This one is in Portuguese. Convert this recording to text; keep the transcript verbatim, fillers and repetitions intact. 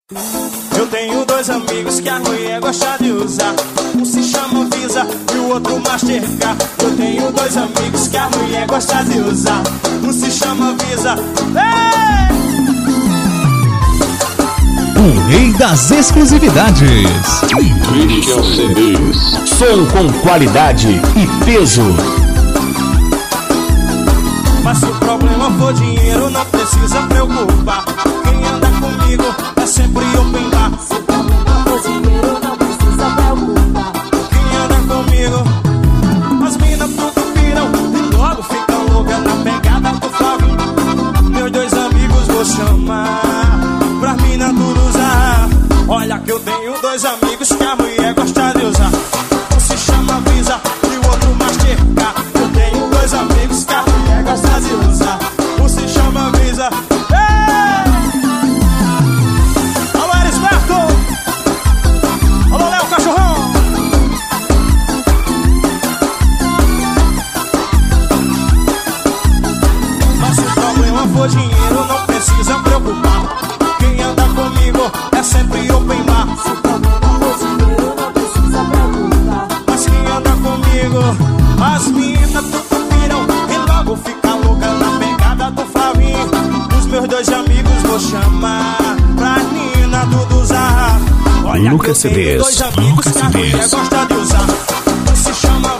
Eu tenho dois amigos que a mulher gosta de usar. Um se chama Visa e o outro Mastercard. Eu tenho dois amigos que a mulher gosta de usar. Um se chama Visa. Ei! O rei das exclusividades. Christian C Ds. Som com qualidade e peso. Mas se o problema for dinheiro, não precisa preocupar. Quem anda comigo é sempre open bar. Se o problema for dinheiro, não precisa preocupar. Quem anda comigo, as minas tudo viram e logo ficam loucas na pegada do Flavinho. Meus dois amigos vou chamar pra mina tudo usar. Olha que eu tenho dois amigos que a mulher gosta de usar. Um se chama Visa e o outro Mastercard. Eu tenho dois amigos que a mulher gosta de usar. Um se chama Visa. Ei! Alô, Erisberto! Alô, Léo Cachorrão! Mas se o problema for dinheiro, não precisa preocupar. Quem anda comigo é sempre open bar. Se o problema for dinheiro, não precisa preocupar. Mas quem anda comigo, as minas tudo viram e logo fica louca na pegada do Flavinho. Os meus dois amigos vou chamar pra mina tudo usar. Olha Lucas que eu tenho C Ds. dois amigos Lucas que a C Ds. mulher gosta de usar. Um se chama